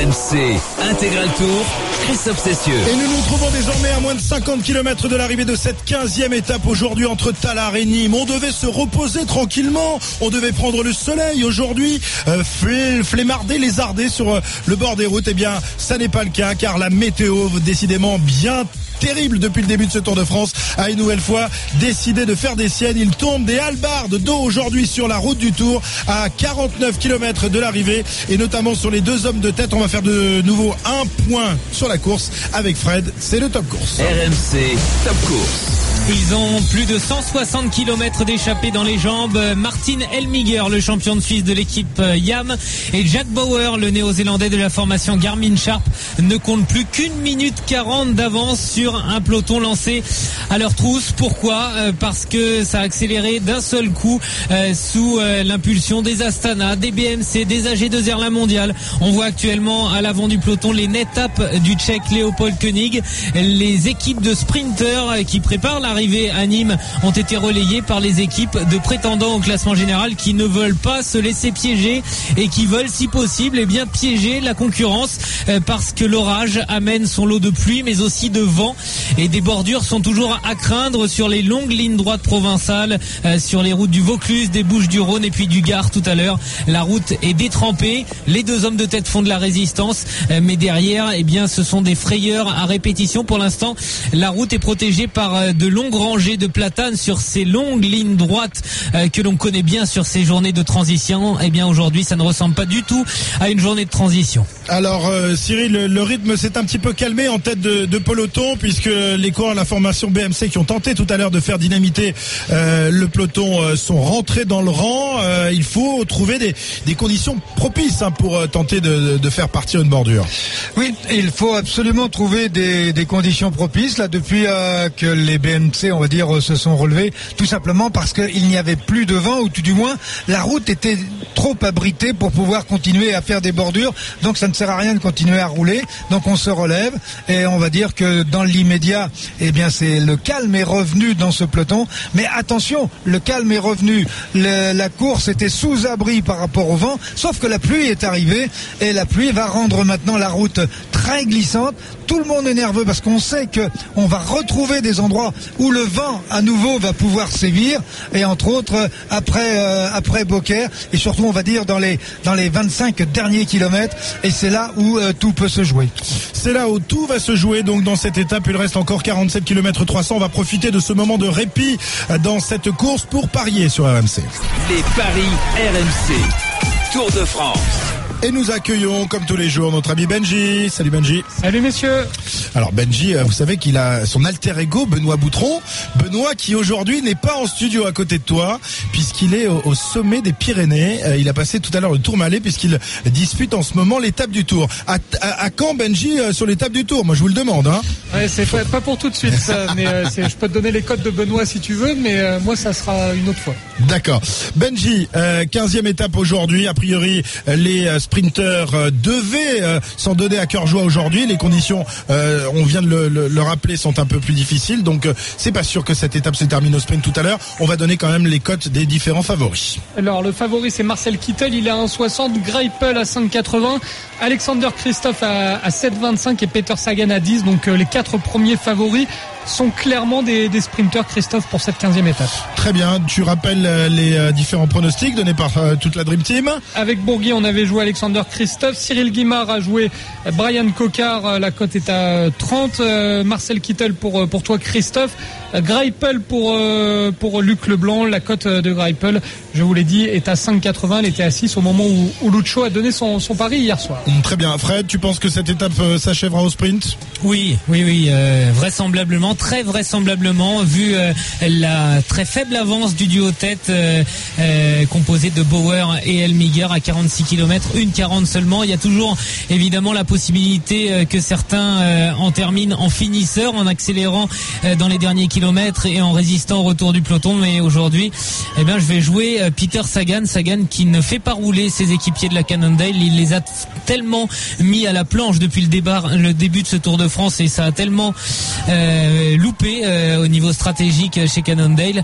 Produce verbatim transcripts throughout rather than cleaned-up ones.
M C Intégral Tour, Christophe Cessieux. Et nous nous trouvons désormais à moins de cinquante kilomètres de l'arrivée de cette quinzième étape aujourd'hui entre Tallard et Nîmes. On devait se reposer tranquillement, on devait prendre le soleil aujourd'hui, euh, flémarder, lézarder sur euh, le bord des routes. Eh bien, ça n'est pas le cas car la météo, décidément bien terrible depuis le début de ce Tour de France, a une nouvelle fois décidé de faire des siennes. Il tombe des hallebardes d'eau aujourd'hui sur la route du Tour à quarante-neuf kilomètres de l'arrivée et notamment sur les deux hommes de tête. On va faire de nouveau un point sur la course avec Fred. C'est le Top Course. R M C Top Course. Ils ont plus de cent soixante kilomètres d'échappée dans les jambes. Martin Elmiger, le champion de Suisse de l'équipe Yam, et Jack Bauer, le néo-zélandais de la formation Garmin Sharp, ne comptent plus qu'une minute quarante d'avance sur un peloton lancé à leur trousse. Pourquoi ? Parce que ça a accéléré d'un seul coup euh, sous euh, l'impulsion des Astana, des B M C, des A G deux R La Mondiale. On voit actuellement à l'avant du peloton les Netap du Tchèque Léopold Koenig. Les équipes de sprinters qui préparent la arrivée à Nîmes ont été relayés par les équipes de prétendants au classement général qui ne veulent pas se laisser piéger et qui veulent si possible eh bien piéger la concurrence euh, parce que l'orage amène son lot de pluie mais aussi de vent et des bordures sont toujours à craindre sur les longues lignes droites provençales, euh, sur les routes du Vaucluse, des Bouches-du-Rhône et puis du Gard tout à l'heure. La route est détrempée, les deux hommes de tête font de la résistance euh, mais derrière eh bien ce sont des frayeurs à répétition. Pour l'instant la route est protégée par euh, de longues rangées de platanes sur ces longues lignes droites euh, que l'on connaît bien sur ces journées de transition. Eh bien aujourd'hui ça ne ressemble pas du tout à une journée de transition. Alors euh, Cyril, le, le rythme s'est un petit peu calmé en tête de, de peloton puisque les coureurs de la formation B M C qui ont tenté tout à l'heure de faire dynamiter euh, le peloton euh, sont rentrés dans le rang. Euh, il faut trouver des, des conditions propices hein, pour euh, tenter de, de faire partir une bordure. Oui, il faut absolument trouver des, des conditions propices là depuis euh, que les B M C on va dire se sont relevés, tout simplement parce qu'il n'y avait plus de vent ou tout du moins la route était trop abritée pour pouvoir continuer à faire des bordures, donc ça ne sert à rien de continuer à rouler, donc on se relève et on va dire que dans l'immédiat eh bien c'est le calme est revenu dans ce peloton, mais attention, le calme est revenu, le, la course était sous abri par rapport au vent, sauf que la pluie est arrivée et la pluie va rendre maintenant la route très glissante. Tout le monde est nerveux parce qu'on sait que on va retrouver des endroits où le vent à nouveau va pouvoir sévir et entre autres après euh, après Beaucaire et surtout on va dire dans les dans les vingt-cinq derniers kilomètres et c'est là où euh, tout peut se jouer. C'est là où tout va se jouer donc dans cette étape. Il reste encore quarante-sept kilomètres trois cents. On va profiter de ce moment de répit dans cette course pour parier sur R M C. Les paris R M C Tour de France. Et nous accueillons, comme tous les jours, notre ami Benji. Salut Benji. Salut messieurs. Alors Benji, vous savez qu'il a son alter ego, Benoît Boutron. Benoît qui aujourd'hui n'est pas en studio à côté de toi, puisqu'il est au, au sommet des Pyrénées. Euh, il a passé tout à l'heure le Tourmalet, puisqu'il dispute en ce moment l'étape du Tour. À, à, à quand Benji euh, sur l'étape du Tour ? Moi je vous le demande. Hein. Ouais, c'est pas, pas pour tout de suite ça, mais euh, c'est, je peux te donner les codes de Benoît si tu veux, mais euh, moi ça sera une autre fois. D'accord. Benji, euh, quinzième étape aujourd'hui. A priori, les euh, sprinteurs euh, devaient euh, s'en donner à cœur joie aujourd'hui. Les conditions, euh, on vient de le, le, le rappeler, sont un peu plus difficiles. Donc, euh, c'est pas sûr que cette étape se termine au sprint tout à l'heure. On va donner quand même les cotes des différents favoris. Alors, le favori, c'est Marcel Kittel. Il est à un soixante. Greipel à cinq quatre-vingts. Alexander Christophe à, à sept vingt-cinq et Peter Sagan à dix. Donc, euh, les quatre premiers favoris sont clairement des, des sprinteurs, Christophe, pour cette quinzième étape. Très bien, tu rappelles les euh, différents pronostics donnés par euh, toute la Dream Team. Avec Bourgui, on avait joué Alexander Christophe, Cyril Guimard a joué Brian Cocard, la cote est à trente, euh, Marcel Kittel pour, pour toi Christophe, Greipel pour, euh, pour Luc Leblanc, la cote de Greipel, je vous l'ai dit, est à cinq vingt, elle était à six au moment où, où Lucho a donné son, son pari hier soir. Très bien, Fred, tu penses que cette étape euh, s'achèvera au sprint ? Oui, oui, oui, euh, vraisemblablement, très vraisemblablement, vu euh, la très faible avance du duo tête euh, euh, composé de Bauer et Elmiger à quarante-six kilomètres, une quarante seulement. Il y a toujours évidemment la possibilité euh, que certains euh, en terminent en finisseur, en accélérant euh, dans les derniers kilomètres et en résistant au retour du peloton. Mais aujourd'hui, eh bien, je vais jouer euh, Peter Sagan, Sagan qui ne fait pas rouler ses équipiers de la Cannondale. Il les a tellement mis à la planche depuis le, débar, le début de ce Tour de France et ça a tellement euh, loupé euh, au niveau stratégique chez Cannondale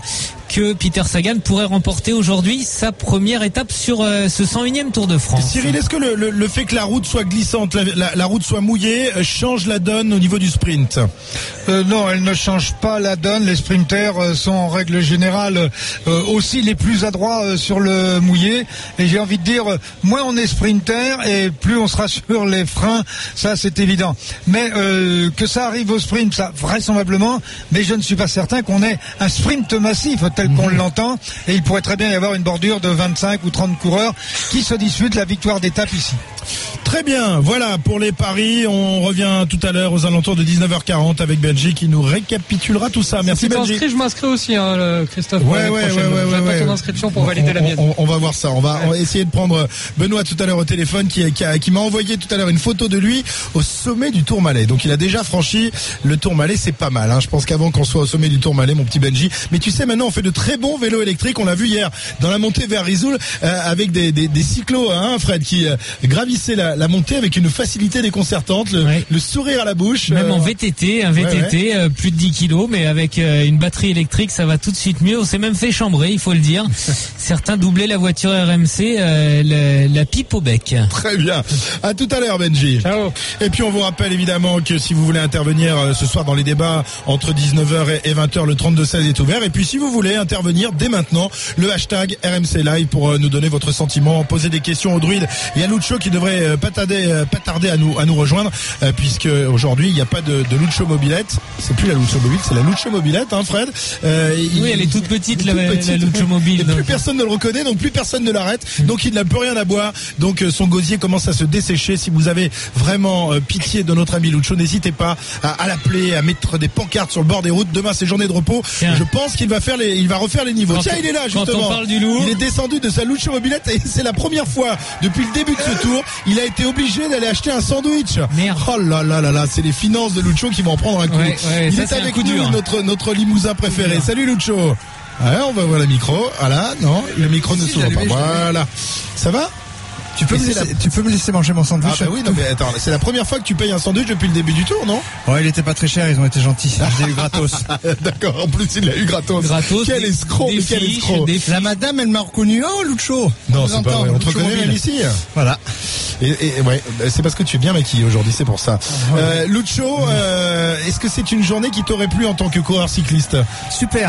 que Peter Sagan pourrait remporter aujourd'hui sa première étape sur euh, ce cent unième Tour de France. Cyril, est-ce que le, le, le fait que la route soit glissante, la, la, la route soit mouillée, change la donne au niveau du sprint? euh, Non, elle ne change pas la donne. Les sprinters euh, sont en règle générale euh, aussi les plus adroits euh, sur le mouillé. Et j'ai envie de dire, euh, moins on est sprinter et plus on sera sur les freins. Ça, c'est évident. Mais euh, que ça arrive au sprint, ça vraisemblablement. Mais je ne suis pas certain qu'on ait un sprint massif tel qu'on mmh. l'entend. Et il pourrait très bien y avoir une bordure de vingt-cinq ou trente coureurs qui se disputent la victoire d'étape ici. Très bien, voilà pour les paris. On revient tout à l'heure aux alentours de dix-neuf heures quarante avec Benji qui nous récapitulera tout ça. Merci si Benji. Inscrit, je m'inscris aussi, hein, le Christophe. Ouais, ouais, ouais, ouais, J'attends ouais, ton ouais. inscription pour on, valider on, la mienne. On, on va voir ça. On va, ouais. on va essayer de prendre Benoît tout à l'heure au téléphone qui, qui, a, qui m'a envoyé tout à l'heure une photo de lui au sommet du Tourmalet. Donc il a déjà franchi le Tourmalet, c'est pas mal. Hein. Je pense qu'avant qu'on soit au sommet du Tourmalet, mon petit Benji. Mais tu sais, maintenant on fait de très bons vélos électriques. On l'a vu hier dans la montée vers Risoul euh, avec des, des, des cyclos, hein, Fred, qui euh, gravissaient la, la montée avec une facilité déconcertante, le, ouais. le sourire à la bouche. Même euh... en V T T, un V T T, ouais, ouais. Euh, plus de dix kilos, mais avec euh, une batterie électrique, ça va tout de suite mieux. On s'est même fait chambrer, il faut le dire. Certains doublaient la voiture R M C, euh, la, la pipe au bec. Très bien. À tout à l'heure, Benji. Ciao. Et puis on vous rappelle évidemment que si vous voulez intervenir euh, ce soir dans les débats entre dix-neuf heures et vingt heures, le trente-deux seize est ouvert. Et puis si vous voulez intervenir dès maintenant, le hashtag R M C Live pour euh, nous donner votre sentiment, poser des questions au druide et à Lucho qui devrait euh, pas tarder, euh, pas tarder à nous à nous rejoindre euh, puisque aujourd'hui il n'y a pas de, de Lucho mobilette. C'est plus la Lucho mobile, c'est la Lucho mobilette, hein, Fred. Euh, oui, il, elle est toute petite, la, toute petite, la Lucho mobile. Et donc. plus personne ne le reconnaît, donc plus personne ne l'arrête, donc il n'a plus rien à boire. Donc euh, son gosier commence à se dessécher. Si vous avez vraiment euh, pitié de notre ami Lucho, n'hésitez pas à, à l'appeler, à mettre des pancartes sur le bord des routes. Demain c'est journée de repos. Tiens. Je pense qu'il va faire les, il va refaire les niveaux. Quand Tiens, il est là justement. Quand on parle du loup, il est descendu de sa Lucho mobilette et c'est la première fois depuis le début de ce tour. Il a été obligé d'aller acheter un sandwich. Merde. Oh là là là là, c'est les finances de Lucho qui vont en prendre un coup. Ouais, ouais, il ça, est avec coup nous, dur. notre notre limousin préféré. Salut Lucho. Ouais, on va voir le micro. Voilà, non, le micro ne s'ouvre pas. Voilà. Ça va? Tu peux, me laisser, la... tu peux me laisser manger mon sandwich? Ah bah oui, non mais attends, c'est la première fois que tu payes un sandwich depuis le début du tour, non? Ouais, il était pas très cher, ils ont été gentils. Je l'ai eu gratos. D'accord, en plus il l'a eu gratos. Gratos. Quel des, escroc, des quel fiches, escroc. Des la madame, elle m'a reconnu. Oh, Lucho. Non, c'est pas vrai, on te reconnaît même ici. Voilà. Et, et ouais, c'est parce que tu es bien maquillé aujourd'hui, c'est pour ça. Ouais. Euh, Lucho, euh, est-ce que c'est une journée qui t'aurait plu en tant que coureur cycliste? Super.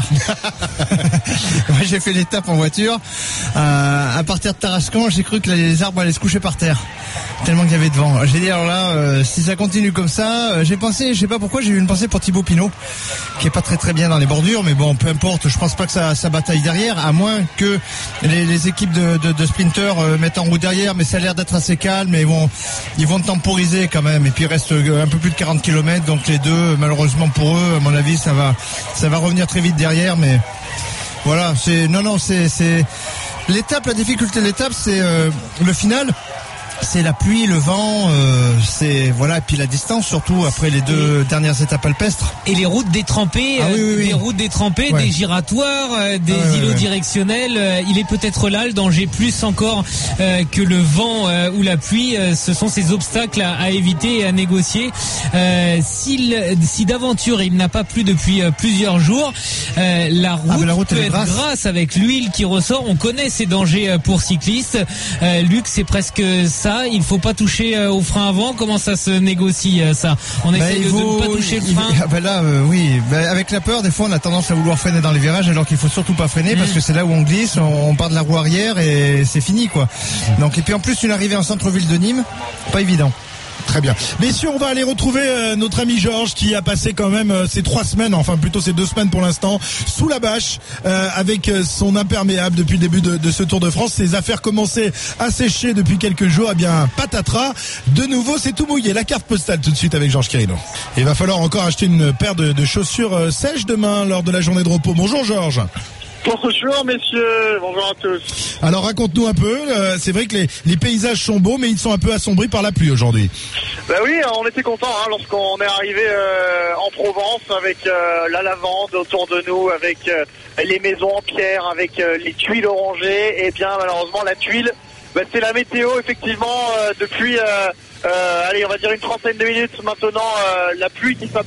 Moi, j'ai fait l'étape en voiture. Euh, à partir de Tarascon, j'ai cru que les arbres allaient se coucher par terre. Tellement qu'il y avait de vent. J'ai dit alors là, euh, si ça continue comme ça, euh, j'ai pensé, je sais pas pourquoi, j'ai eu une pensée pour Thibaut Pinot, qui est pas très très bien dans les bordures, mais bon, peu importe. Je pense pas que ça, ça bataille derrière, à moins que les, les équipes de, de, de sprinteurs euh, mettent en route derrière. Mais ça a l'air d'être assez calme, mais ils vont, ils vont temporiser quand même. Et puis il reste un peu plus de quarante kilomètres, donc les deux, malheureusement pour eux, à mon avis, ça va, ça va revenir très vite derrière. Mais voilà, c'est, non non, c'est, c'est l'étape, la difficulté de l'étape, c'est euh, le final. C'est la pluie, le vent, euh, c'est voilà, et puis la distance surtout après les deux et dernières étapes alpestres. Et les routes détrempées, ah, oui, oui, oui. des routes détrempées, ouais. Des giratoires, euh, des ah, îlots ouais, ouais. directionnels. Euh, il est peut-être là le danger plus encore euh, que le vent euh, ou la pluie. Euh, ce sont ces obstacles à, à éviter et à négocier. Euh, s'il, si d'aventure il n'a pas plu depuis euh, plusieurs jours, euh, la route, ah, la route peut être grasse. grasse avec l'huile qui ressort. On connaît ces dangers euh, pour cyclistes. Euh, Luc, c'est presque ça. Il faut pas toucher euh, au frein avant. Comment ça se négocie euh, ça? On bah, essaie de faut... ne pas toucher le frein. Il... Ah, bah là, euh, oui. Bah, avec la peur, des fois, on a tendance à vouloir freiner dans les virages, alors qu'il faut surtout pas freiner mmh. parce que c'est là où on glisse, on, on part de la roue arrière et c'est fini, quoi. Donc et puis en plus une arrivée en centre-ville de Nîmes, pas évident. Très bien. Messieurs, on va aller retrouver euh, notre ami Georges qui a passé quand même euh, ces trois semaines, enfin plutôt ces deux semaines pour l'instant, sous la bâche euh, avec euh, son imperméable depuis le début de, de ce Tour de France. Ses affaires commençaient à sécher depuis quelques jours. Eh bien, patatras, de nouveau, c'est tout mouillé. La carte postale tout de suite avec Georges Quirino. Il va falloir encore acheter une paire de, de chaussures euh, sèches demain lors de la journée de repos. Bonjour Georges. Bonjour messieurs, bonjour à tous. Alors raconte-nous un peu, euh, c'est vrai que les, les paysages sont beaux mais ils sont un peu assombris par la pluie aujourd'hui. Bah oui, on était contents hein, lorsqu'on est arrivé euh, en Provence avec euh, la lavande autour de nous, avec euh, les maisons en pierre, avec euh, les tuiles orangées. Et bien malheureusement la tuile, bah, c'est la météo effectivement euh, depuis, euh, euh, allez on va dire une trentaine de minutes maintenant, euh, la pluie qui s'abat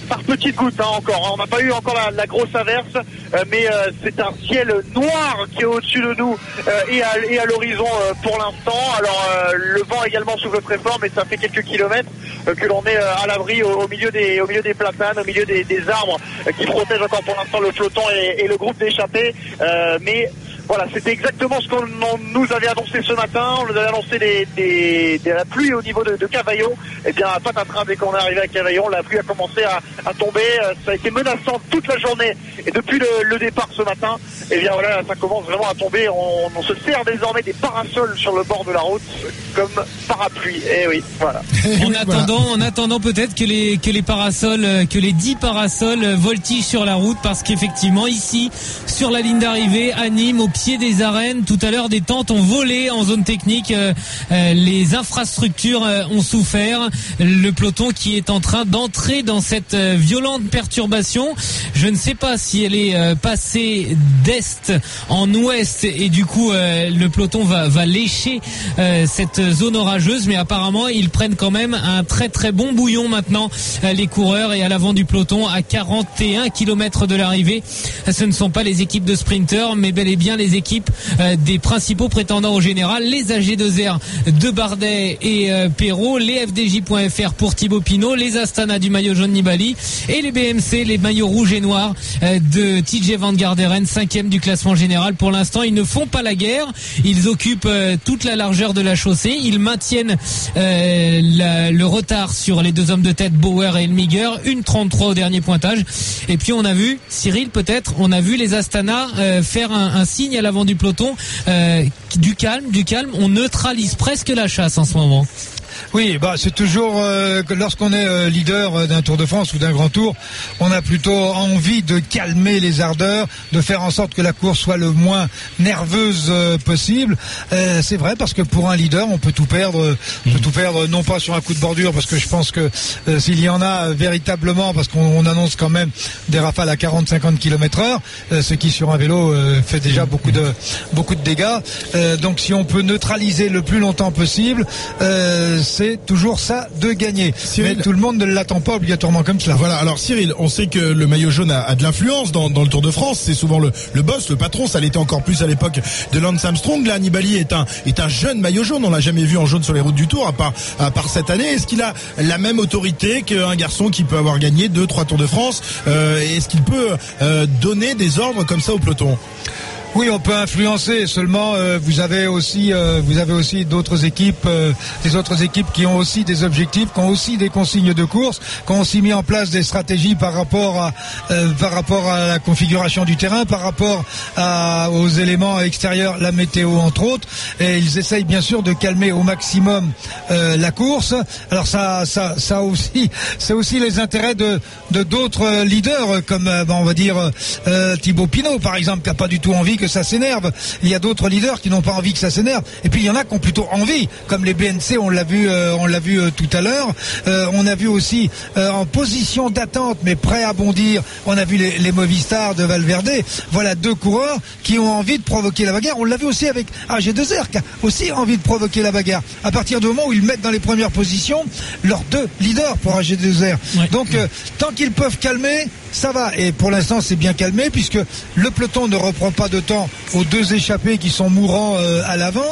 par petites gouttes hein, encore. Hein. On n'a pas eu encore la, la grosse averse, euh, mais euh, c'est un ciel noir qui est au-dessus de nous euh, et à, et à l'horizon euh, pour l'instant. Alors euh, le vent également souffle très fort, mais ça fait quelques kilomètres euh, que l'on est euh, à l'abri au, au milieu des au milieu des platanes, au milieu des, des arbres euh, qui protègent encore pour l'instant le peloton et, et le groupe d'échappés. Euh, mais voilà, c'était exactement ce qu'on nous avait annoncé ce matin. On nous avait annoncé des, des, de la pluie au niveau de, de Cavaillon. Eh bien, patatras, dès qu'on est arrivé à Cavaillon, la pluie a commencé à, à tomber. Ça a été menaçant toute la journée. Et depuis le, le départ ce matin, eh bien voilà, ça commence vraiment à tomber. On, on se sert désormais des parasols sur le bord de la route comme parapluie. Eh oui, voilà. En attendant, en attendant peut-être que les que les parasols, que les dix parasols voltigent sur la route, parce qu'effectivement ici, sur la ligne d'arrivée, à Nîmes, au pied des arènes, tout à l'heure des tentes ont volé en zone technique, euh, euh, les infrastructures euh, ont souffert, le peloton qui est en train d'entrer dans cette euh, violente perturbation. Je ne sais pas si elle est euh, passée d'est en ouest et du coup euh, le peloton va, va lécher euh, cette zone orageuse, mais apparemment ils prennent quand même un très très bon bouillon maintenant, euh, les coureurs, et à l'avant du peloton à quarante et un kilomètres de l'arrivée, ce ne sont pas les équipes de sprinteurs mais bel et bien les équipes euh, des principaux prétendants au général, les A G deux R de Bardet et euh, Perrault, les F D J point F R pour Thibaut Pinot, les Astana du maillot jaune Nibali et les B M C, les maillots rouges et noirs euh, de T J Van Garderen, cinquième du classement général. Pour l'instant, ils ne font pas la guerre, ils occupent euh, toute la largeur de la chaussée, ils maintiennent euh, la, le retard sur les deux hommes de tête Bauer et Elmiger, une trente-trois au dernier pointage. Et puis on a vu, Cyril peut-être, on a vu les Astana euh, faire un, un signe à l'avant du peloton, euh, du calme, du calme. On neutralise presque la chasse en ce moment. Oui, bah c'est toujours euh, que lorsqu'on est euh, leader d'un Tour de France ou d'un Grand Tour, on a plutôt envie de calmer les ardeurs, de faire en sorte que la course soit le moins nerveuse euh, possible. Euh, c'est vrai, parce que pour un leader, on peut tout perdre, on peut tout perdre, non pas sur un coup de bordure, parce que je pense que euh, s'il y en a euh, véritablement, parce qu'on on annonce quand même des rafales à quarante à cinquante kilomètres heure, euh, ce qui sur un vélo euh, fait déjà beaucoup de beaucoup de dégâts. Euh, donc si on peut neutraliser le plus longtemps possible, euh, c'est toujours ça de gagner. Cyril, mais tout le monde ne l'attend pas obligatoirement comme cela. Voilà, alors Cyril, on sait que le maillot jaune a, a de l'influence dans, dans le Tour de France, c'est souvent le, le boss, le patron, ça l'était encore plus à l'époque de Lance Armstrong. Là, Nibali est un, est un jeune maillot jaune, on l'a jamais vu en jaune sur les routes du Tour, à part, à part cette année. Est-ce qu'il a la même autorité qu'un garçon qui peut avoir gagné deux, trois Tours de France? euh, Est-ce qu'il peut euh, donner des ordres comme ça au peloton? Oui, on peut influencer. Seulement, euh, vous avez aussi, euh, vous avez aussi d'autres équipes, euh, des autres équipes qui ont aussi des objectifs, qui ont aussi des consignes de course, qui ont aussi mis en place des stratégies par rapport à, euh, par rapport à la configuration du terrain, par rapport à, aux éléments extérieurs, la météo entre autres. Et ils essayent bien sûr de calmer au maximum euh, la course. Alors ça, ça, ça aussi, c'est aussi les intérêts de, de d'autres leaders comme, euh, on va dire euh, Thibaut Pinot par exemple, qui a pas du tout envie que ça s'énerve. Il y a d'autres leaders qui n'ont pas envie que ça s'énerve. Et puis il y en a qui ont plutôt envie, comme les B N C, on l'a vu, euh, on l'a vu euh, tout à l'heure. Euh, on a vu aussi euh, en position d'attente, mais prêt à bondir. On a vu les, les Movistar de Valverde. Voilà deux coureurs qui ont envie de provoquer la bagarre. On l'a vu aussi avec A G deux R, qui a aussi envie de provoquer la bagarre. À partir du moment où ils mettent dans les premières positions leurs deux leaders pour A G deux R. Ouais. Donc euh, tant qu'ils peuvent calmer, ça va. Et pour l'instant, c'est bien calmé puisque le peloton ne reprend pas de temps aux deux échappés qui sont mourants euh, à l'avant.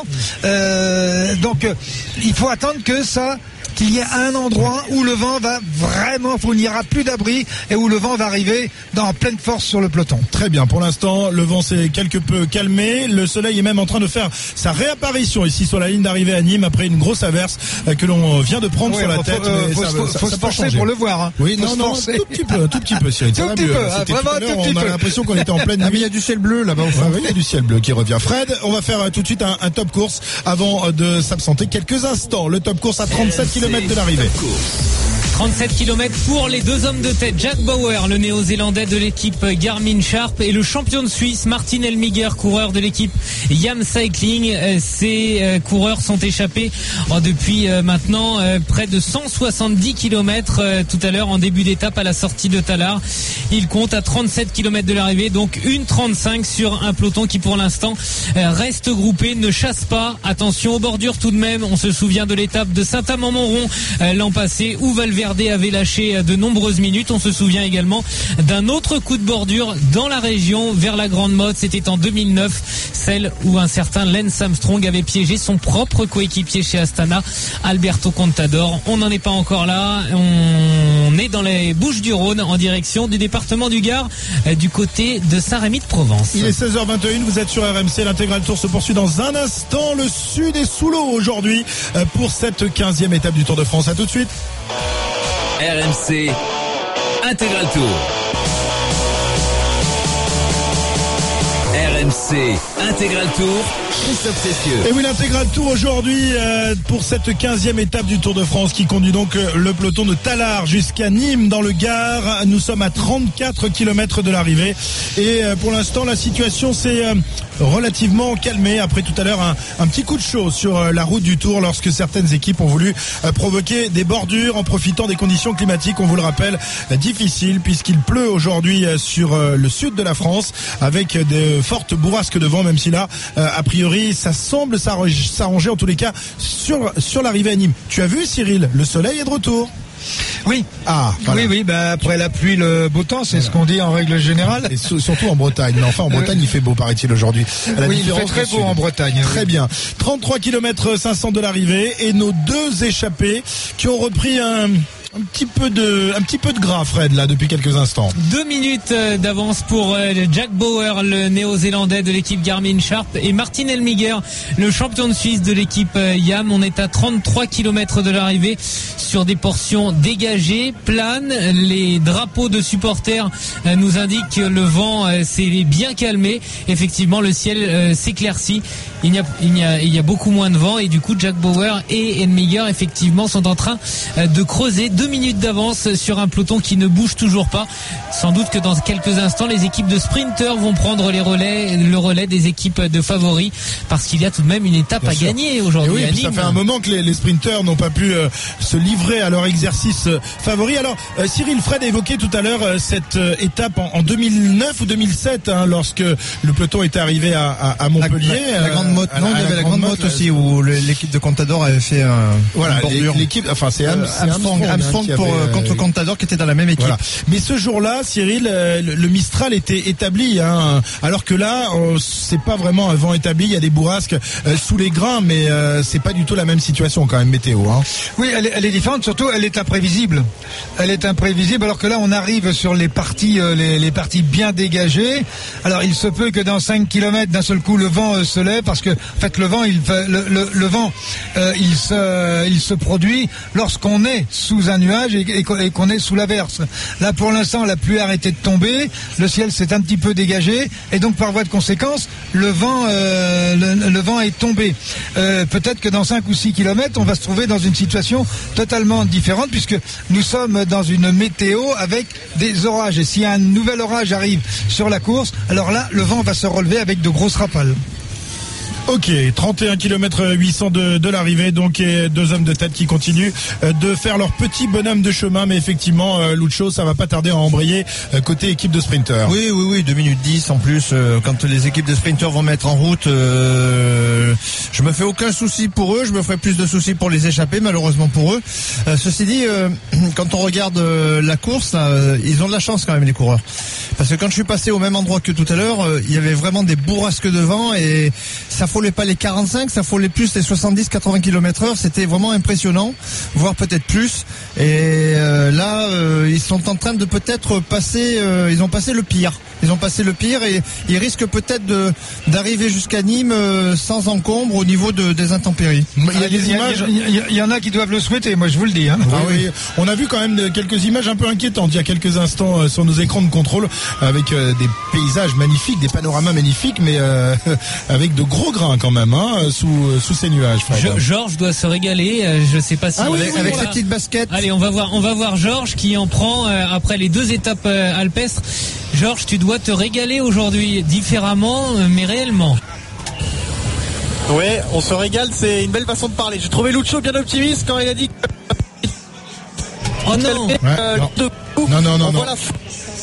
Euh, donc, euh, il faut attendre que ça... qu'il y ait un endroit où le vent va vraiment, où il n'y aura plus d'abri et où le vent va arriver dans pleine force sur le peloton. Très bien, pour l'instant, le vent s'est quelque peu calmé. Le soleil est même en train de faire sa réapparition ici sur la ligne d'arrivée à Nîmes après une grosse averse que l'on vient de prendre ouais, sur la faut, tête. Euh, faut, ça, faut, ça, faut ça se forcer pour le voir. Hein. Oui, faut non, non, tout petit peu, tout petit peu, Cyril. Tout petit peu, C'était vraiment tout à l'heure, tout petit on a peu. l'impression qu'on était en pleine nuit. Ah, mais il y a du ciel bleu là-bas au fond. Ouais, il y a du ciel bleu qui revient. Fred, on va faire tout de suite un, un top course avant de s'absenter quelques instants. Le top course à trente-sept kilomètres de l'arrivée. trente-sept kilomètres pour les deux hommes de tête. Jack Bauer, le néo-zélandais de l'équipe Garmin Sharp, et le champion de Suisse, Martin Elmiger, coureur de l'équipe Yam Cycling. Ces coureurs sont échappés depuis maintenant près de cent soixante-dix kilomètres tout à l'heure en début d'étape à la sortie de Tallard. Ils comptent à trente-sept kilomètres de l'arrivée, donc une trente-cinq sur un peloton qui pour l'instant reste groupé, ne chasse pas. Attention aux bordures tout de même. On se souvient de l'étape de Saint-Amand-Montrond l'an passé où Valverde Gardé avait lâché de nombreuses minutes. On se souvient également d'un autre coup de bordure dans la région vers la Grande Motte. C'était en deux mille neuf, celle où un certain Lance Armstrong avait piégé son propre coéquipier chez Astana, Alberto Contador. On n'en est pas encore là. On est dans les Bouches-du-Rhône en direction du département du Gard, du côté de Saint-Rémy-de-Provence. Il est seize heures vingt et une, vous êtes sur R M C. L'intégral tour se poursuit dans un instant. Le Sud est sous l'eau aujourd'hui pour cette quinzième étape du Tour de France. À tout de suite. R M C Intégral Tour. R M C Intégral Tour, Christophe Cessieux. Et oui, l'Intégral Tour aujourd'hui euh, pour cette quinzième étape du Tour de France qui conduit donc euh, le peloton de Tallard jusqu'à Nîmes dans le Gard. Nous sommes à trente-quatre kilomètres de l'arrivée et euh, pour l'instant la situation s'est euh, relativement calmée après tout à l'heure un, un petit coup de chaud sur euh, la route du Tour lorsque certaines équipes ont voulu euh, provoquer des bordures en profitant des conditions climatiques, on vous le rappelle, euh, difficiles puisqu'il pleut aujourd'hui euh, sur euh, le sud de la France avec de fortes bourrasques de vent, même si là euh, a priori ça semble s'arranger en tous les cas sur, sur l'arrivée à Nîmes. Tu as vu, Cyril, le soleil est de retour. Oui. Ah, voilà. Oui, oui, bah après la pluie, le beau temps, c'est voilà. Ce qu'on dit en règle générale. Et surtout en Bretagne. Mais enfin, en Bretagne, il fait beau, paraît-il, aujourd'hui. Oui, il fait très beau en Bretagne. Très oui. bien. trente-trois kilomètres cinq cents de l'arrivée et nos deux échappés qui ont repris un... Un petit peu de, un petit peu de gras, Fred, là, depuis quelques instants. Deux minutes d'avance pour Jack Bauer, le néo-zélandais de l'équipe Garmin Sharp, et Martin Elmiger, le champion de Suisse de l'équipe Yam. On est à trente-trois kilomètres de l'arrivée sur des portions dégagées, planes. Les drapeaux de supporters nous indiquent que le vent s'est bien calmé. Effectivement, le ciel s'éclaircit. Il y a, il y a, il y a beaucoup moins de vent et du coup, Jack Bauer et Elmiger, effectivement, sont en train de creuser. Deux minutes d'avance sur un peloton qui ne bouge toujours pas. Sans doute que dans quelques instants, les équipes de sprinters vont prendre les relais, le relais des équipes de favoris, parce qu'il y a tout de même une étape Bien à sûr. gagner aujourd'hui. Oui, à Nîmes. Ça fait un moment que les, les sprinters n'ont pas pu euh, se livrer à leur exercice euh, favori. Alors, euh, Cyril, Fred a évoqué tout à l'heure euh, cette euh, étape en, en deux mille neuf ou deux mille sept, hein, lorsque le peloton était arrivé à, à, à Montpellier. La, la, la Grande Motte, non, il y avait la Grande Motte aussi, où l'équipe de Contador avait fait un voilà, l'équipe, enfin c'est euh, Armstrong, Armstrong pour avait, contre Contador qui était dans la même équipe. Voilà. Mais ce jour-là, Cyril, euh, le, le Mistral était établi, hein, alors que là, euh, c'est pas vraiment un vent établi. Il y a des bourrasques euh, sous les grains, mais euh, c'est pas du tout la même situation quand même météo. Hein. Oui, elle est, elle est différente. Surtout, elle est imprévisible. Elle est imprévisible, alors que là, on arrive sur les parties, euh, les, les parties bien dégagées. Alors, il se peut que dans cinq kilomètres, d'un seul coup, le vent euh, se lève, parce que en fait, le vent, il, le, le, le vent, euh, il se, il se produit lorsqu'on est sous un nuage et, et, et qu'on est sous l'averse. Là, pour l'instant, la pluie a arrêté de tomber, le ciel s'est un petit peu dégagé, et donc par voie de conséquence, le vent, euh, le, le vent est tombé. Euh, peut-être que dans cinq ou six kilomètres, on va se trouver dans une situation totalement différente, puisque nous sommes dans une météo avec des orages. Et si un nouvel orage arrive sur la course, alors là, le vent va se relever avec de grosses rafales. Ok, trente et un kilomètres huit cents de, de l'arrivée, donc et deux hommes de tête qui continuent de faire leur petit bonhomme de chemin, mais effectivement, Lucho, ça va pas tarder à embrayer côté équipe de sprinters. Oui, oui, oui, deux minutes dix en plus, euh, quand les équipes de sprinters vont mettre en route, euh, je me fais aucun souci pour eux, je me ferai plus de soucis pour les échapper, malheureusement pour eux. Euh, ceci dit, euh, quand on regarde euh, la course, là, euh, ils ont de la chance quand même, les coureurs. Parce que quand je suis passé au même endroit que tout à l'heure, euh, il y avait vraiment des bourrasques de vent et ça frôlait pas les quarante-cinq, ça frôlait plus les soixante-dix quatre-vingts kilomètres heure. C'était vraiment impressionnant, voire peut-être plus. Et euh, là, euh, ils sont en train de peut-être passer, euh, ils ont passé le pire. Ils ont passé le pire et ils risquent peut-être de, d'arriver jusqu'à Nîmes euh, sans encombre au niveau de, des intempéries. Il y a des images, il y, y en a qui doivent le souhaiter, moi je vous le dis. Hein. Ah oui, oui. On a vu quand même quelques images un peu inquiétantes il y a quelques instants euh, sur nos écrans de contrôle avec euh, des paysages magnifiques, des panoramas magnifiques, mais euh, avec de gros grains quand même hein, sous, sous ces nuages. Je, Georges doit se régaler, euh, je sais pas si... Ah oui, avec oui, avec voilà. sa petite basket. Allez, on va voir, on va voir Georges qui en prend euh, après les deux étapes euh, alpestres. Georges, tu dois te régaler aujourd'hui, différemment, mais réellement. Ouais, on se régale, c'est une belle façon de parler. J'ai trouvé Lucho bien optimiste quand il a dit... Oh non, ouais, euh, non. de... non, non, non, non. Voilà.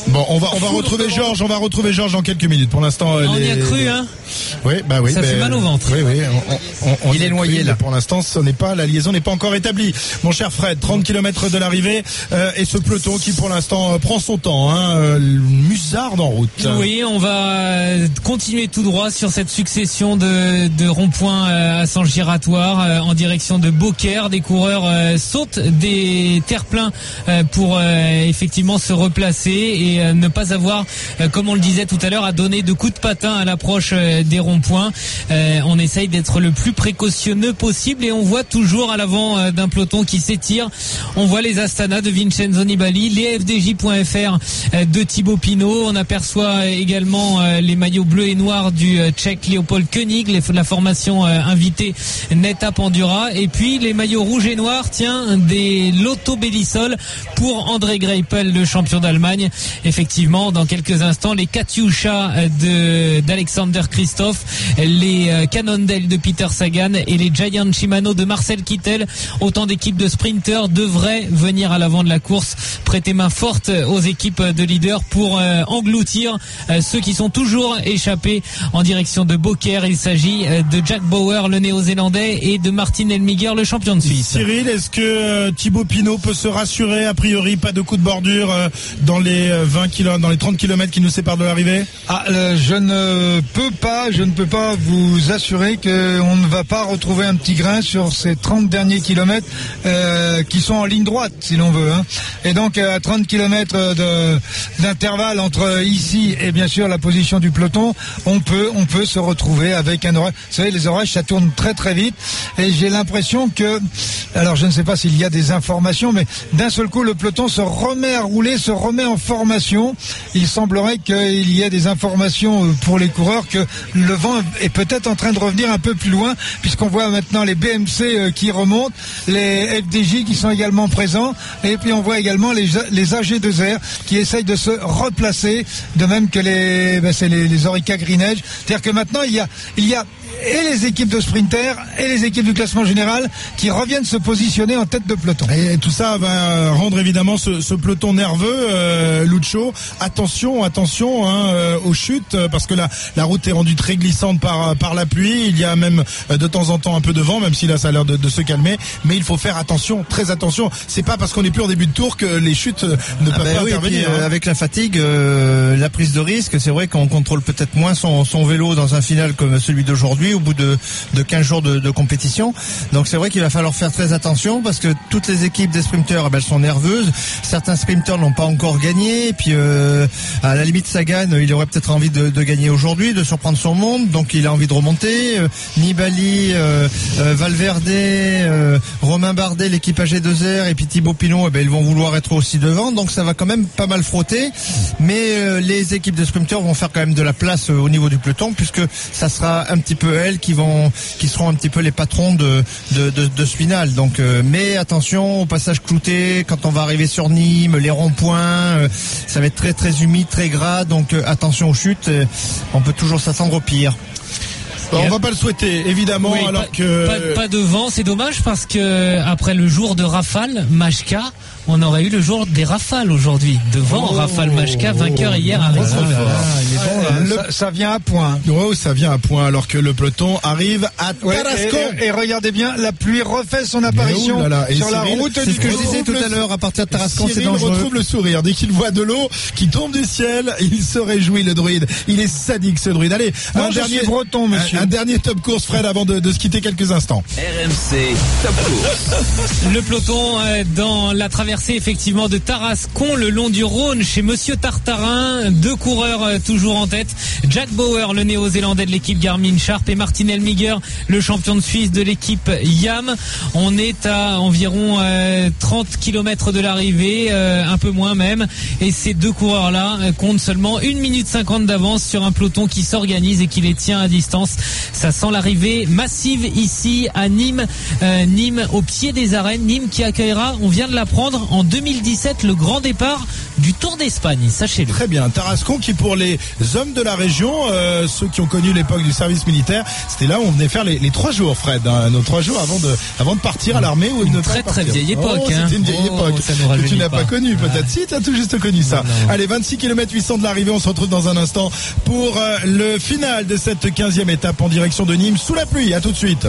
Bon, on va on va retrouver Georges, on va retrouver Georges dans quelques minutes. Pour l'instant, on les... y a cru, hein. Oui, bah oui. Ça bah, fait mal au ventre. Oui, oui. On, on, on Il est noyé cru, là. Pour l'instant, ce n'est pas la liaison n'est pas encore établie. Mon cher Fred, trente kilomètres de l'arrivée euh, et ce peloton qui pour l'instant euh, prend son temps, hein, euh, musarde en route. Oui, on va continuer tout droit sur cette succession de, de ronds-points euh, à sens giratoire euh, en direction de Beaucaire. Des coureurs euh, sautent des terre-pleins euh, pour euh, effectivement se replacer et euh, ne pas avoir, euh, comme on le disait tout à l'heure, à donner de coups de patin à l'approche euh, des ronds-points. Euh, on essaye d'être le plus précautionneux possible et on voit toujours à l'avant euh, d'un peloton qui s'étire. On voit les Astana de Vincenzo Nibali, les F D J point F R euh, de Thibaut Pinot. On aperçoit également euh, les maillots bleus et noirs du euh, Tchèque Léopold Koenig, les, la formation euh, invitée Neta Pandura, et puis les maillots rouges et noirs, tiens, des Lotto Belisol pour André Greipel, le champion d'Allemagne. Effectivement, dans quelques instants, les Katyusha de d'Alexander Christoph, les euh, Cannondale de Peter Sagan et les Giant Shimano de Marcel Kittel. Autant d'équipes de sprinteurs devraient venir à l'avant de la course, prêter main forte aux équipes de leaders pour euh, engloutir euh, ceux qui sont toujours échappés en direction de Beaucaire. Il s'agit euh, de Jack Bauer, le néo-zélandais, et de Martin Elmiger, le champion de Suisse. Cyril, est-ce que euh, Thibaut Pinot peut se rassurer? A priori, pas de coup de bordure euh, dans les vingt kilomètres, dans les trente kilomètres qui nous séparent de l'arrivée? Ah, euh, je ne peux pas, je ne peux pas vous assurer qu'on ne va pas retrouver un petit grain sur ces trente derniers kilomètres euh, qui sont en ligne droite, si l'on veut. Hein. Et donc à trente kilomètres de, d'intervalle entre ici et bien sûr la position du peloton, on peut, on peut se retrouver avec un orage. Vous savez, les orages, ça tourne très très vite. Et j'ai l'impression que, alors je ne sais pas s'il y a des informations, mais d'un seul coup le peloton se remet à rouler, se remet en formation. Il semblerait qu'il y ait des informations pour les coureurs que le vent est peut-être en train de revenir un peu plus loin, puisqu'on voit maintenant les B M C qui remontent, les F D J qui sont également présents, et puis on voit également les, les A G deux R qui essayent de se replacer, de même que les, ben c'est les, les Orica Green Edge. C'est-à-dire que maintenant il y a, il y a et les équipes de sprinters et les équipes du classement général qui reviennent se positionner en tête de peloton. Et tout ça va rendre évidemment ce, ce peloton nerveux, euh, Lucho. Attention, attention hein, euh, aux chutes, parce que la, la route est rendue très glissante par, par la pluie. Il y a même euh, de temps en temps un peu de vent, même si là ça a l'air de, de se calmer. Mais il faut faire attention, très attention. C'est pas parce qu'on n'est plus en début de tour que les chutes ne ah peuvent ben pas oui, intervenir. puis, euh, hein. Avec la fatigue, euh, la prise de risque, c'est vrai qu'on contrôle peut-être moins son, son vélo dans un final comme celui d'aujourd'hui, au bout de, de quinze jours de, de compétition. Donc c'est vrai qu'il va falloir faire très attention, parce que toutes les équipes des sprinteurs, eh ben, elles sont nerveuses. Certains sprinteurs n'ont pas encore gagné, et puis euh, à la limite Sagan, il aurait peut-être envie de, de gagner aujourd'hui, de surprendre son monde, donc il a envie de remonter. euh, Nibali, euh, euh, Valverde, euh, Romain Bardet, l'équipe A G deux R, et puis Thibaut Pinot, eh ben, ils vont vouloir être aussi devant, donc ça va quand même pas mal frotter. Mais euh, les équipes de sprinteurs vont faire quand même de la place euh, au niveau du peloton, puisque ça sera un petit peu elles qui vont, qui seront un petit peu les patrons de de, de, de ce final. Donc, euh, mais attention au passage clouté quand on va arriver sur Nîmes, les ronds-points, euh, ça va être très très humide, très gras. Donc euh, attention aux chutes. Euh, on peut toujours s'attendre au pire. Bon, on va pas le souhaiter, évidemment, Oui, alors pas, que pas, pas de vent, c'est dommage, parce que après le jour de rafale, Majka, on aurait eu le jour des rafales aujourd'hui. De vent, Oh, Rafale Majka, vainqueur hier à Aix. Ah, il est bon, là. Le- ça, ça vient à point. oh, ça vient à point, alors que le peloton arrive à Ouais, Tarascon. et, et- et regardez bien, la pluie refait son apparition oh là là, et sur la Cyril, route C'est du ce que je disais Tour. tout à l'heure. À partir de Tarascon, c'est Cyril dangereux. retrouve le sourire dès qu'il voit de l'eau qui tombe du ciel. Il se réjouit, le druide. Il est sadique, ce druide. Allez, Non, un je dernier suis breton, monsieur. Un, un dernier top course, Fred, avant de, de se quitter quelques instants. R M C Top Course. Le peloton euh, dans la traversée effectivement de Tarascon, le long du Rhône, chez Monsieur Tartarin. Deux coureurs euh, toujours en tête. Jack Bauer, le néo-zélandais de l'équipe Garmin Sharp, et Martin Elmiger, le champion de Suisse de l'équipe Yam. On est à environ euh, trente kilomètres de l'arrivée, euh, un peu moins même. Et ces deux coureurs-là euh, comptent seulement une minute cinquante d'avance sur un peloton qui s'organise et qui les tient à distance. Ça sent l'arrivée massive ici à Nîmes. Euh, Nîmes au pied des arènes. Nîmes qui accueillera, on vient de l'apprendre, en deux mille dix-sept le grand départ du Tour d'Espagne, sachez-le. Très bien, Tarascon qui pour les hommes de la région, euh, ceux qui ont connu l'époque du service militaire, c'était là où on venait faire les, les trois jours, Fred, hein, nos trois jours avant de avant de partir à l'armée ou de ne très pas très partir. vieille époque. Oh, hein. C'était une vieille oh, époque ça nous que tu n'as pas, pas connue peut-être. Ouais. Si, tu as tout juste connu ça. Non, non. Allez, vingt-six kilomètres huit cents de l'arrivée, on se retrouve dans un instant pour euh, le final de cette quinzième étape en direction de Nîmes sous la pluie. À tout de suite.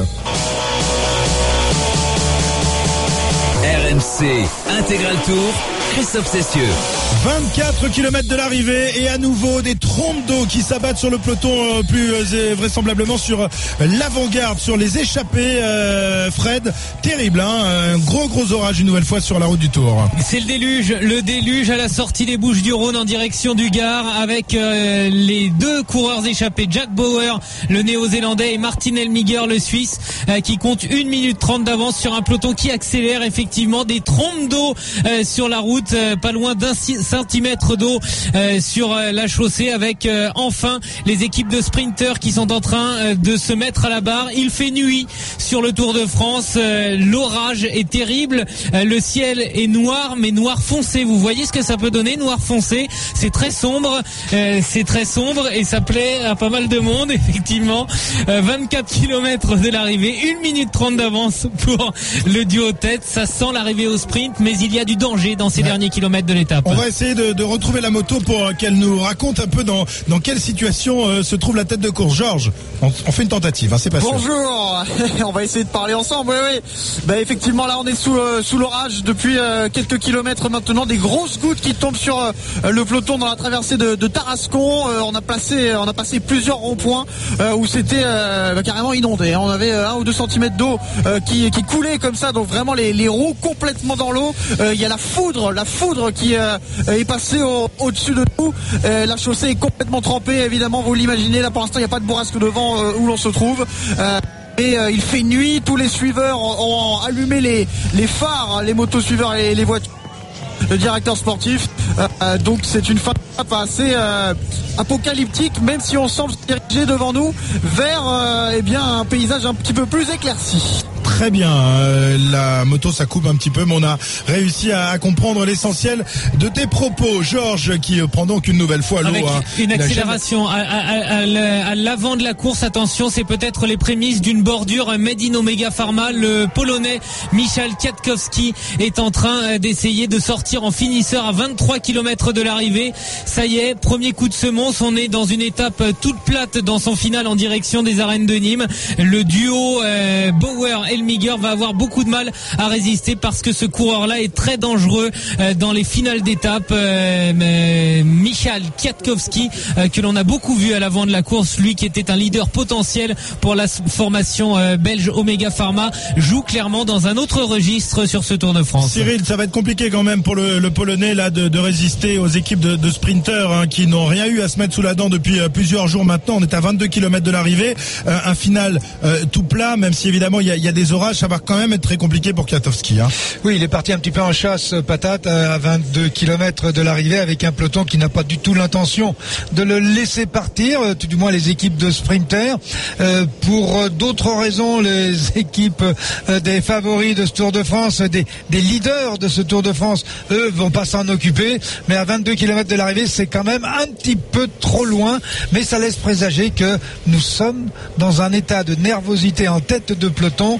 R M C Intégral Tour, Christophe Cessieux. vingt-quatre kilomètres de l'arrivée et à nouveau des trompes d'eau qui s'abattent sur le peloton, euh, plus euh, vraisemblablement sur euh, l'avant-garde, sur les échappées. euh, Fred, terrible, hein, un gros gros orage une nouvelle fois sur la route du Tour. C'est le déluge, le déluge à la sortie des Bouches-du-Rhône en direction du Gard avec euh, les deux coureurs échappés, Jack Bauer, le néo-zélandais, et Martin Elmiger, le Suisse, euh, qui compte une minute trente d'avance sur un peloton qui accélère. Effectivement, des trompes d'eau euh, sur la route, euh, pas loin d'un centimètre d'eau euh, sur euh, la chaussée, avec euh, enfin les équipes de sprinters qui sont en train euh, de se mettre à la barre. Il fait nuit sur le Tour de France, euh, l'orage est terrible, euh, le ciel est noir, mais noir foncé. Vous voyez ce que ça peut donner, noir foncé, c'est très sombre, euh, c'est très sombre et ça plaît à pas mal de monde. Effectivement, euh, vingt-quatre kilomètres de l'arrivée, une minute trente d'avance pour le duo tête. Ça sent l'arrivée au sprint, mais il y a du danger dans ces ouais. derniers kilomètres de l'étape. On va essayer de, de retrouver la moto pour qu'elle nous raconte un peu dans, dans quelle situation euh, se trouve la tête de course. Georges, on, on fait une tentative, hein, c'est pas sûr. Bonjour, on va essayer de parler ensemble. Oui, oui. Bah, effectivement, là, on est sous, euh, sous l'orage depuis euh, quelques kilomètres maintenant. Des grosses gouttes qui tombent sur euh, le peloton dans la traversée de, de Tarascon. Euh, on a placé, on a passé plusieurs ronds-points euh, où c'était euh, bah, carrément inondé. Hein. On avait euh, un ou deux centimètres d'eau euh, qui, qui coulait comme ça, donc vraiment les, les roues complètement dans l'eau. Euh, Il y a la foudre, la foudre qui euh, est passée au, au-dessus de nous. Euh, la chaussée est complètement trempée, évidemment, vous l'imaginez. Là, pour l'instant, il n'y a pas de bourrasque de vent euh, où l'on se trouve. Euh, Et euh, il fait nuit, tous les suiveurs ont, ont allumé les, les phares, les motosuiveurs et les voitures. Le directeur sportif, euh, donc c'est une fin assez euh, apocalyptique, même si on semble se diriger devant nous vers euh, eh bien un paysage un petit peu plus éclairci. Très bien, euh, la moto ça coupe un petit peu, mais on a réussi à, à comprendre l'essentiel de tes propos. Georges qui euh, prend donc une nouvelle fois l'eau. Avec hein, une accélération à, à, à, à l'avant de la course. Attention, c'est peut-être les prémices d'une bordure made in Omega Pharma. Le Polonais Michał Kwiatkowski est en train d'essayer de sortir en finisseur à vingt-trois kilomètres de l'arrivée. Ça y est, premier coup de semonce. On est dans une étape toute plate dans son final en direction des arènes de Nîmes. Le duo euh, Bauer Elmiger va avoir beaucoup de mal à résister parce que ce coureur-là est très dangereux euh, dans les finales d'étape. Euh, euh, Michał Kwiatkowski, euh, que l'on a beaucoup vu à l'avant de la course, lui qui était un leader potentiel pour la formation euh, belge Omega Pharma, joue clairement dans un autre registre sur ce Tour de France. Cyril, ça va être compliqué quand même pour le, le Polonais là de, de résister aux équipes de, de sprinters hein, qui n'ont rien eu à se mettre sous la dent depuis euh, plusieurs jours maintenant. On est à vingt-deux kilomètres de l'arrivée, euh, un final euh, tout plat, même si évidemment il y a, il y a des orages, ça va quand même être très compliqué pour Kwiatkowski. Hein. Oui, il est parti un petit peu en chasse patate à vingt-deux kilomètres de l'arrivée avec un peloton qui n'a pas du tout l'intention de le laisser partir, tout du moins les équipes de sprinters. Euh, pour d'autres raisons, les équipes euh, des favoris de ce Tour de France, des, des leaders de ce Tour de France, eux vont pas s'en occuper, mais à vingt-deux kilomètres de l'arrivée, c'est quand même un petit peu trop loin, mais ça laisse présager que nous sommes dans un état de nervosité en tête de peloton.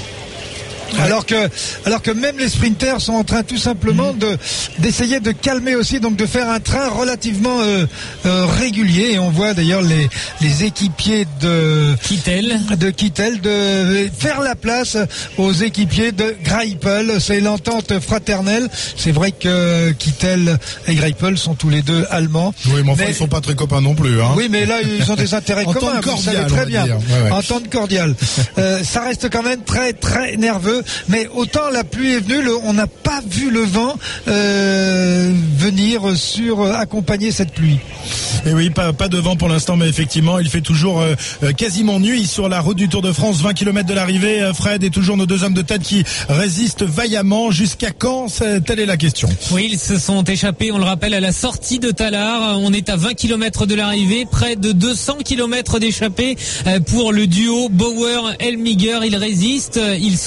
Alors que, alors que même les sprinters sont en train tout simplement de d'essayer de calmer aussi, donc de faire un train relativement euh, euh, régulier. Et on voit d'ailleurs les les équipiers de Kittel, de Kittel de faire la place aux équipiers de Greipel. C'est l'entente fraternelle. C'est vrai que Kittel et Greipel sont tous les deux allemands. Oui, mais enfin mais, ils sont pas très copains non plus. Hein. Oui, mais là ils ont des intérêts communs. Vous savez très bien. Ouais, ouais. Entente cordiale. euh, ça reste quand même très très nerveux. Mais autant la pluie est venue, le, on n'a pas vu le vent euh, venir sur euh, accompagner cette pluie. Et oui, pas, pas de vent pour l'instant, mais effectivement, il fait toujours euh, quasiment nuit sur la route du Tour de France. vingt kilomètres de l'arrivée, Fred, et toujours nos deux hommes de tête qui résistent vaillamment. Jusqu'à quand? Telle est la question. Oui, ils se sont échappés, on le rappelle, à la sortie de Tallard. On est à vingt kilomètres de l'arrivée, près de deux cents kilomètres d'échappée pour le duo Bauer-Elmiger. Ils résistent, ils sont bien sûr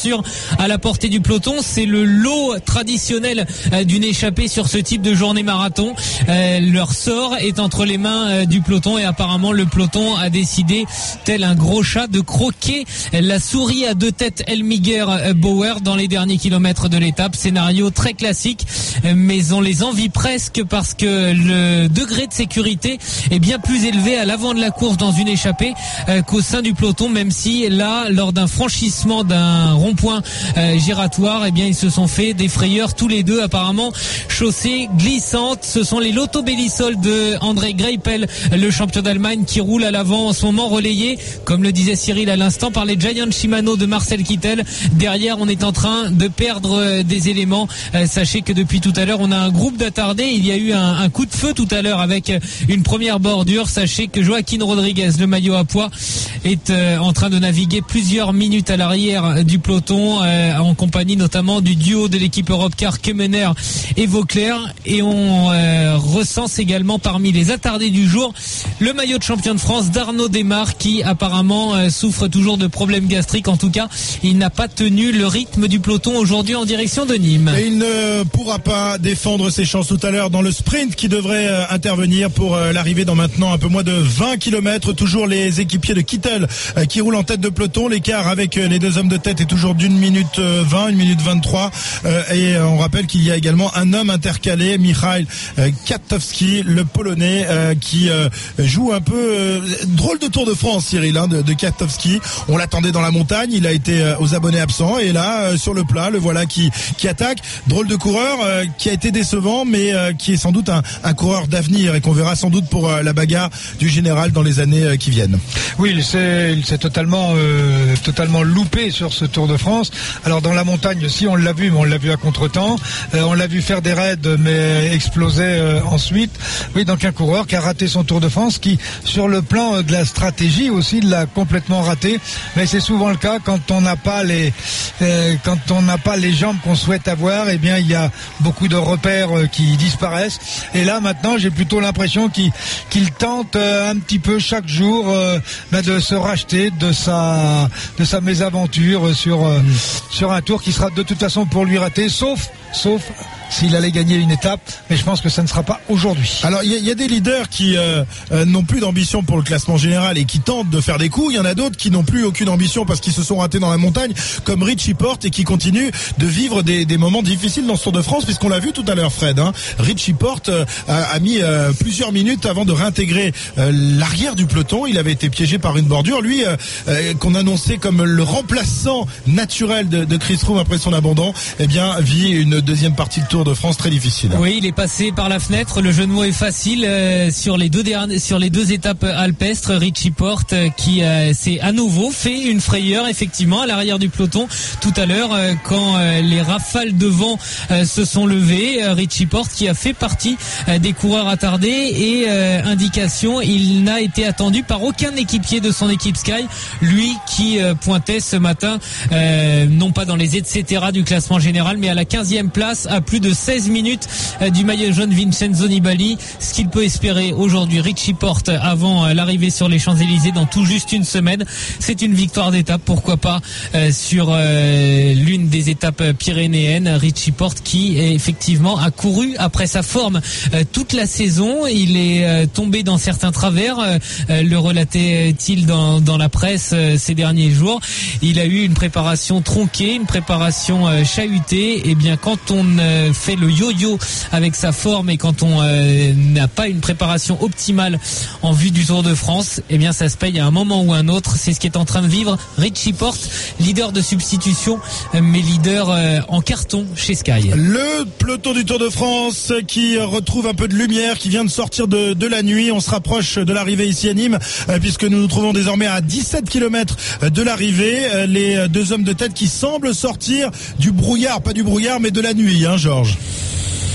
sûr à la portée du peloton. C'est le lot traditionnel euh, d'une échappée sur ce type de journée marathon. Euh, leur sort est entre les mains euh, du peloton et apparemment le peloton a décidé, tel un gros chat, de croquer la souris à deux têtes Elmiger Bauer dans les derniers kilomètres de l'étape. Scénario très classique, mais on les envie presque parce que le degré de sécurité est bien plus élevé à l'avant de la course dans une échappée euh, qu'au sein du peloton, même si là, lors d'un franchissement d'un rond-point euh, giratoire, eh bien ils se sont fait des frayeurs tous les deux, apparemment chaussée glissante. Ce sont les Lotto Belisol de André Greipel, le champion d'Allemagne, qui roule à l'avant en ce moment, relayé, comme le disait Cyril à l'instant, par les Giant Shimano de Marcel Kittel. Derrière, on est en train de perdre des éléments. Euh, sachez que depuis tout à l'heure, on a un groupe d'attardés. Il y a eu un, un coup de feu tout à l'heure avec une première bordure. Sachez que Joaquin Rodriguez, le maillot à pois, est euh, en train de naviguer plusieurs minutes à l'arrière du peloton, euh, en compagnie notamment du duo de l'équipe Europcar Kemener et Vauclair. Et on euh, recense également parmi les attardés du jour le maillot de champion de France d'Arnaud Desmar, qui apparemment euh, souffre toujours de problèmes gastriques. En tout cas, il n'a pas tenu le rythme du peloton aujourd'hui en direction de Nîmes. Et il ne pourra pas défendre ses chances tout à l'heure dans le sprint qui devrait euh, intervenir pour euh, l'arrivée dans maintenant un peu moins de vingt kilomètres. Toujours les équipiers de Kittel euh, qui roulent en tête de peloton. L'écart avec euh, les deux hommes de tête est toujours d'une minute vingt, une minute vingt-trois. Euh, et euh, on rappelle qu'il y a également un homme intercalé, Michał euh, Kwiatkowski, le Polonais, euh, qui euh, joue un peu euh, drôle de Tour de France, Cyril, hein, de, de Kwiatkowski. On l'attendait dans la montagne, il a été euh, aux abonnés absents, et là euh, sur le plat, le voilà qui qui attaque. Drôle de coureur euh, qui a été décevant, mais euh, qui est sans doute un, un coureur d'avenir et qu'on verra sans doute pour euh, la bagarre du général dans les années euh, qui viennent. Oui, il s'est, il s'est totalement, euh, totalement loupé sur ce Tour de France. Alors dans la montagne aussi, on l'a vu, mais on l'a vu à contretemps. Euh, on l'a vu faire des raids, mais exploser euh, ensuite. Oui, donc un coureur qui a raté son Tour de France, qui sur le plan de la stratégie aussi l'a complètement raté. Mais c'est souvent le cas quand on n'a pas les, euh, quand on n'a pas les jambes qu'on souhaite avoir. Eh bien, il y a beaucoup de repères euh, qui disparaissent. Et là, maintenant, j'ai plutôt l'impression qu'il, qu'il tente euh, un petit peu chaque jour euh, ben de se racheter de sa, de sa mésaventure sur euh, mmh. sur un Tour qui sera de toute façon pour lui raté, sauf, sauf. s'il allait gagner une étape, mais je pense que ça ne sera pas aujourd'hui. Alors il y, y a des leaders qui euh, euh, n'ont plus d'ambition pour le classement général et qui tentent de faire des coups. Il y en a d'autres qui n'ont plus aucune ambition parce qu'ils se sont ratés dans la montagne, comme Richie Porte, et qui continuent de vivre des, des moments difficiles dans ce Tour de France, puisqu'on l'a vu tout à l'heure, Fred. Hein. Richie Porte euh, a, a mis euh, plusieurs minutes avant de réintégrer euh, l'arrière du peloton. Il avait été piégé par une bordure. Lui, euh, euh, qu'on annonçait comme le remplaçant naturel de, de Chris Froome après son abandon, eh bien vit une deuxième partie de Tour de France très difficile. Oui, il est passé par la fenêtre. Le jeu de mots est facile euh, sur les deux dernières, sur les deux étapes alpestres. Richie Porte euh, qui euh, s'est à nouveau fait une frayeur effectivement à l'arrière du peloton tout à l'heure euh, quand euh, les rafales de vent euh, se sont levées. Euh, Richie Porte qui a fait partie euh, des coureurs attardés et euh, indication, il n'a été attendu par aucun équipier de son équipe Sky. Lui qui euh, pointait ce matin euh, non pas dans les et cetera du classement général, mais à la quinzième place, à plus de seize minutes du maillot jaune Vincenzo Nibali. Ce qu'il peut espérer aujourd'hui Richie Porte avant l'arrivée sur les Champs-Élysées dans tout juste une semaine, c'est une victoire d'étape, pourquoi pas euh, sur euh, l'une des étapes pyrénéennes. Richie Porte qui effectivement a couru après sa forme euh, toute la saison. Il est euh, tombé dans certains travers, euh, le relatait-il dans, dans la presse euh, ces derniers jours. Il a eu une préparation tronquée, une préparation euh, chahutée. Et bien quand on euh, fait le yo-yo avec sa forme et quand on euh, n'a pas une préparation optimale en vue du Tour de France, eh bien ça se paye à un moment ou un autre. C'est ce qui est en train de vivre Richie Porte, leader de substitution mais leader euh, en carton chez Sky. Le peloton du Tour de France qui retrouve un peu de lumière, qui vient de sortir de, de la nuit. On se rapproche de l'arrivée ici à Nîmes euh, puisque nous nous trouvons désormais à dix-sept kilomètres de l'arrivée. Euh, les deux hommes de tête qui semblent sortir du brouillard, pas du brouillard mais de la nuit, hein Georges.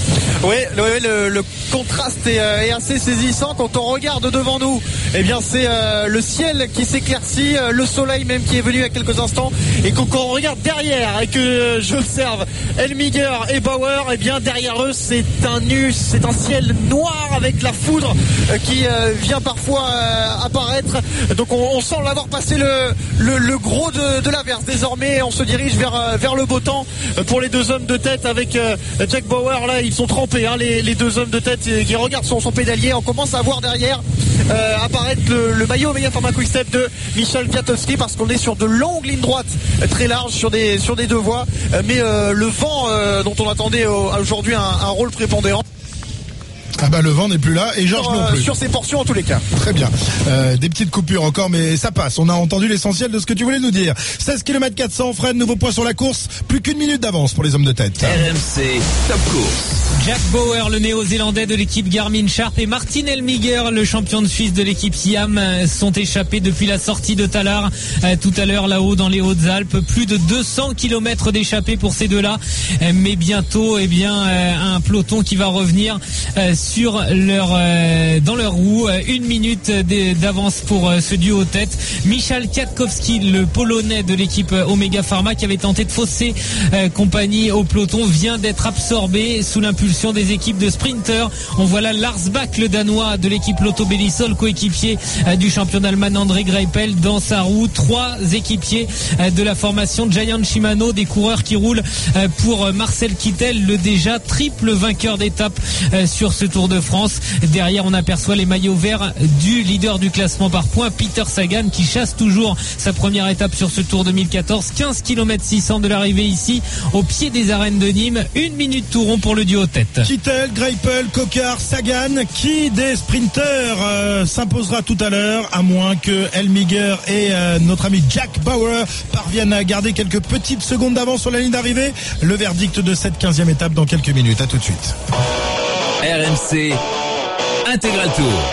Oui, le, le, le contraste est, euh, est assez saisissant quand on regarde devant nous. Eh bien, c'est euh, le ciel qui s'éclaircit, euh, le soleil même qui est venu il y a quelques instants. Et quand, quand on regarde derrière et que euh, j'observe Elmiger et Bauer, eh bien derrière eux c'est un nu, c'est un ciel noir avec la foudre euh, qui euh, vient parfois euh, apparaître. Donc on, on semble avoir passé le, le, le gros de, de l'averse. Désormais, on se dirige vers, euh, vers le beau temps pour les deux hommes de tête avec euh, Jack Bauer. Là, ils sont trempés, hein, les, les deux hommes de tête qui regardent son, son pédalier. On commence à voir derrière euh, apparaître le, le maillot Omega Pharma Quick Step de Michal Kwiatkowski, parce qu'on est sur de longues lignes droites euh, très larges sur des, sur des deux voies. Euh, mais euh, le vent euh, dont on attendait euh, aujourd'hui un, un rôle prépondérant. Ah bah le vent n'est plus là et Georges sur, non euh, plus. Sur ces portions en tous les cas. Très bien. Euh, des petites coupures encore, mais ça passe. On a entendu l'essentiel de ce que tu voulais nous dire. seize kilomètres quatre cents, Fred, nouveau point sur la course. Plus qu'une minute d'avance pour les hommes de tête. R M C Top Course. Jack Bauer, le néo-zélandais de l'équipe Garmin Sharp, et Martin Elmiger, le champion de Suisse de l'équipe Siam, sont échappés depuis la sortie de Tallard euh, tout à l'heure là-haut dans les Hautes-Alpes. Plus de deux cents kilomètres d'échappée pour ces deux-là, euh, mais bientôt, eh bien, euh, un peloton qui va revenir euh, sur leur euh, dans leur roue. Une minute d'avance pour euh, ce duo tête. Michal Kwiatkowski, le Polonais de l'équipe Omega Pharma, qui avait tenté de fausser euh, compagnie au peloton, vient d'être absorbé sous l'impulsion des équipes de sprinters. On voit là Lars Bach, le Danois de l'équipe Lotto Belisol, coéquipier euh, du champion d'Allemagne André Greipel, dans sa roue. Trois équipiers euh, de la formation Giant Shimano, des coureurs qui roulent euh, pour Marcel Kittel, le déjà triple vainqueur d'étape euh, sur ce Tour de France. Derrière, on aperçoit les maillots verts du leader du classement par points, Peter Sagan, qui chasse toujours sa première étape sur ce Tour deux mille quatorze. quinze kilomètres six cents de l'arrivée ici, au pied des arènes de Nîmes. Une minute tout rond pour le duo tête. Kittel, Greipel, Coquard, Sagan, qui des sprinters euh, s'imposera tout à l'heure, à moins que Elmiger et euh, notre ami Jack Bauer parviennent à garder quelques petites secondes d'avance sur la ligne d'arrivée. Le verdict de cette quinzième étape dans quelques minutes. À tout de suite. R M C Intégral Tour.